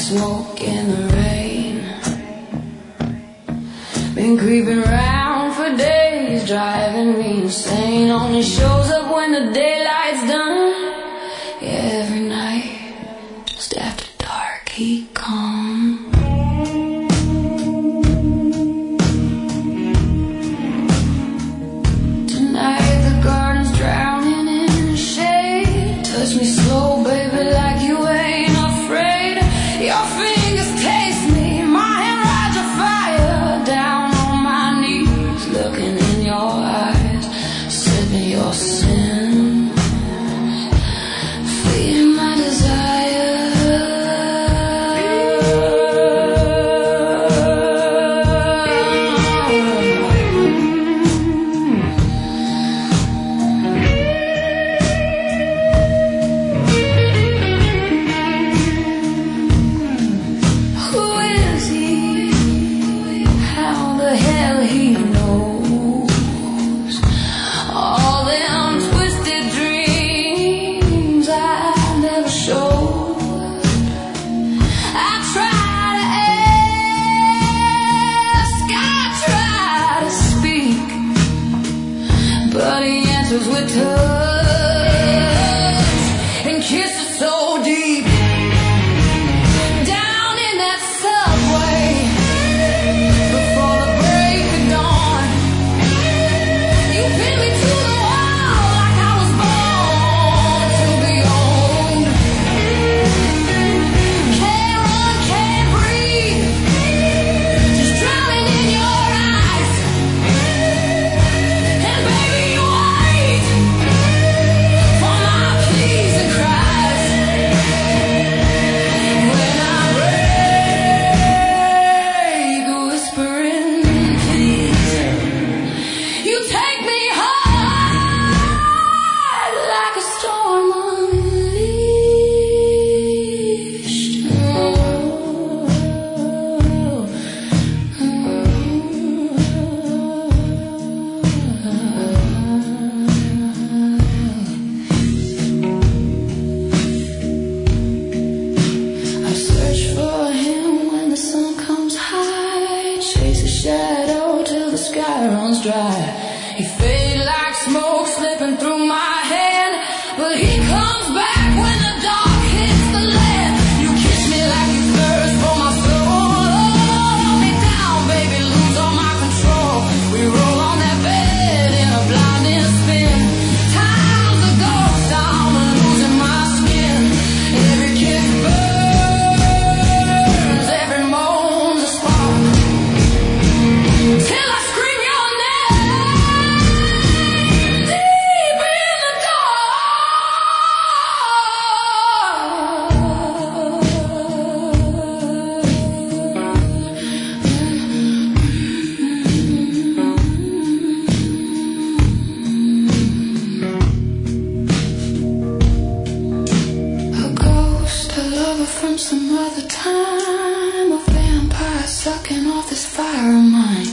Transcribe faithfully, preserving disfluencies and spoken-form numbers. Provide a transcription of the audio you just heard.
smoke in the rain. Been creeping around for days, driving me insane. Only shows up when the daylight's done. Yeah, every night, just after dark, he comes. Tonight the garden's drowning in the shade. Touch me slow, baby, like you ain't afraid. Your fingers taste me, my hand rides a fire. Down on my knees, looking in your eyes, sipping your sin, feeding my desire. But he answers with touch and kisses so deep. Down in that subway before the break of dawn, you pinned me to the wall like I was born to be owned. Can't run, can't breathe, just drowning in your eyes. And baby, you wait for my pleas and cries. When I break, whispering please, you take me hard like a storm unleashed. I search for him when the sun comes high, chase a shadow till the sky runs dry. He fades like smoke slipping through my hand, but he comes back when the dark hits the land. You kiss me like you thirst for my soul. Hold me down, baby, lose all my control. We roll on that bed in a blinding spin. Time's a ghost, I'm losing my skin. Every kiss burns, every moan's a spark, till I scream your name deep in the A ghost, a lover from some other time, a vampire sucking off this fire of mine.